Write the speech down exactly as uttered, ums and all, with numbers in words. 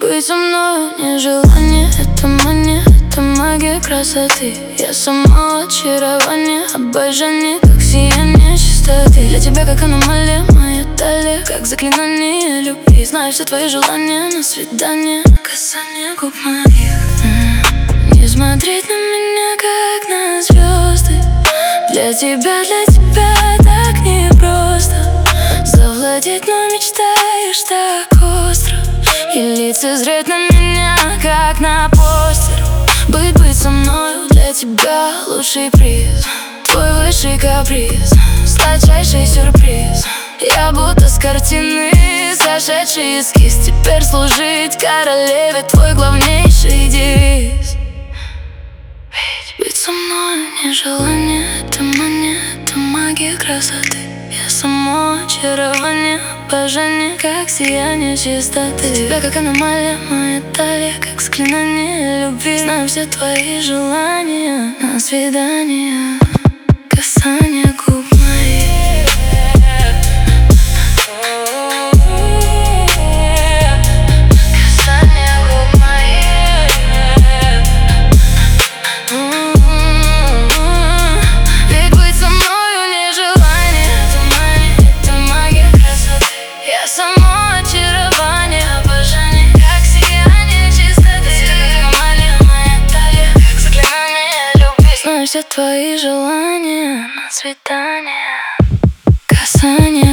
быть со мной не желание, это мания, это магия красоты. Я само очарование, обожание, как сияние чистоты. Для тебя как аномалия, моя талия, как заклинание любви. Знаю все твои желания на свидание, касание губ моих. Не смотреть на меня, как на звезды. Для тебя, для тебя так непросто завладеть, но мечтаешь так остро. И лицезреть на меня, как на постер. Быть, быть со мною для тебя лучший приз. Твой высший каприз, сладчайший сюрприз. Я будто с картины сошедший эскиз. Теперь служить королеве твой главнейший девиз. Быть со мной не желание, это мания, это магия красоты. Я само очарование, обожание, как сияние чистоты. Тебя как аномалия, моя талия, как заклинание любви. Знаю все твои желания на свидание, касание губ моих. Все твои желания на свидание, касание